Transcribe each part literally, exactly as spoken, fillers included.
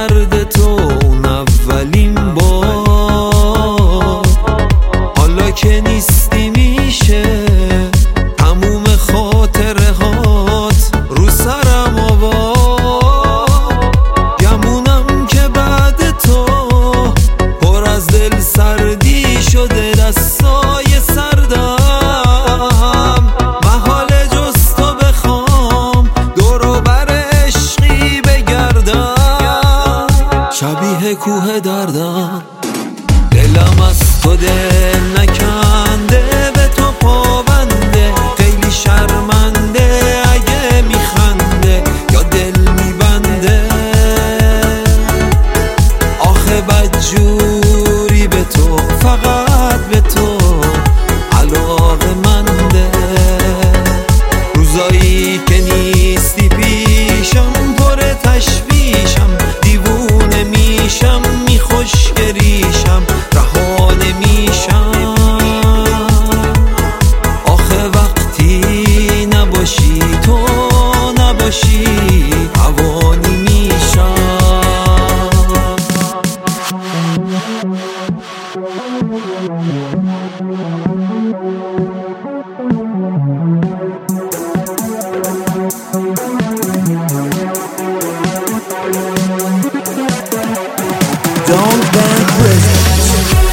درد تو اون اولین بار، حالا که نیستی میشه تموم خاطره هات رو سرم آوار. گمونم که بعد تو پر از دل سردی شده دستای سردم. محال جز تو بخوام دورو بر عشقی بگردم، شبیه کوه دردم. دلم از تو دل نکنده، به تو پابنده، خیلی شرمنده اگه میخنده یا دل میبنده. آخه بدجوری به تو، فقط به تو علاقه‌منده. روزایی که نیستی پیشم پر تشویشم، دیوونه میشم میخوش گریشم رها نمیشم. آخه وقتی نباشی تو نباشی حوانی میشم. Don't Bank Records.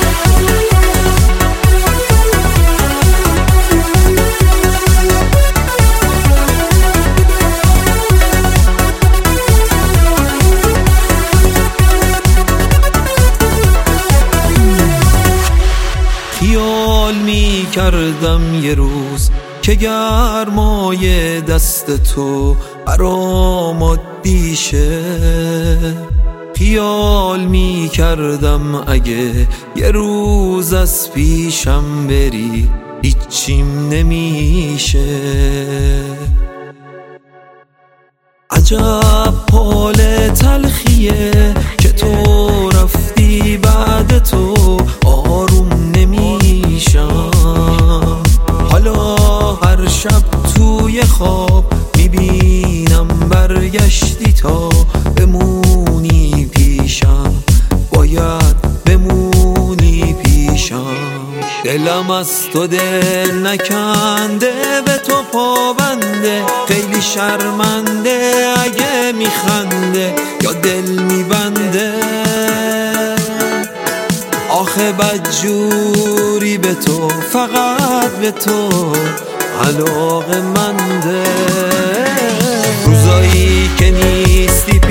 خیال می کردم یه روز که گرمای دست تو برام عادی شه. خیال می کردم اگه یه روز از پیشم بری هیچیم نمیشه. عجب حال تلخیه که تو رفتی بعد تو آروم نمیشم. حالا هر شب توی خواب میبینم برگشتی تا بمونی پیشم، باید بمونی پیشم. دلم از تو دل نکنده، به تو پابنده، خیلی شرمنده اگه میخنده یا دل میبنده. آخه بدجوری به تو، فقط به تو علاقه‌منده. روزایی که نیستی